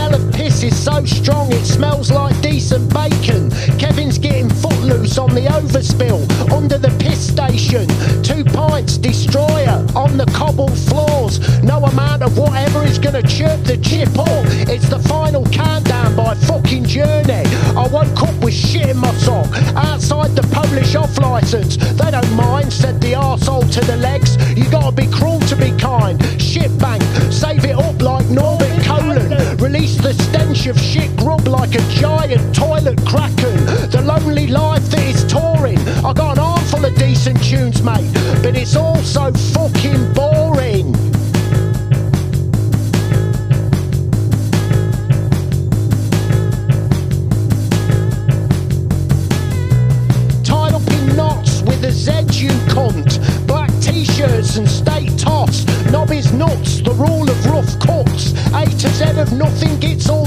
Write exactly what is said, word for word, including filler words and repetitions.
smell of piss is so strong it smells like decent bacon. Kevin's getting footloose on the overspill under the piss station. Two pints, destroyer on the cobbled floors. No amount of whatever is gonna chirp the chip up. It's the final countdown by fucking Journey. I woke up with shit in my sock outside the Polish off licence. They don't mind, said the arsehole to the legs. You gotta be cruel to be kind. Shit bank, save it up like Norbert Colon. Release the stench of shit grub like a giant toilet kraken. The lonely life that is touring. I got an armful of decent tunes, mate, but it's all so fucking boring. Tied up in knots with a Z, you cunt. Black t-shirts and steak toss. Knob is nuts, the rule of rough cuts. A to Z of nothing gets all